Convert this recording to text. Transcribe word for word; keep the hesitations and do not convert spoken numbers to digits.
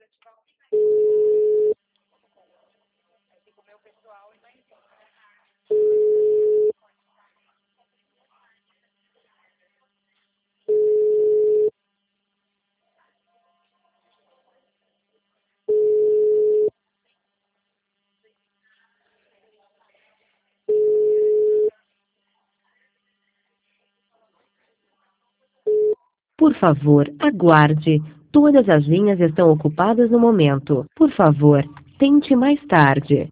Por favor, aguarde. Todas as linhas estão ocupadas no momento. Por favor, tente mais tarde.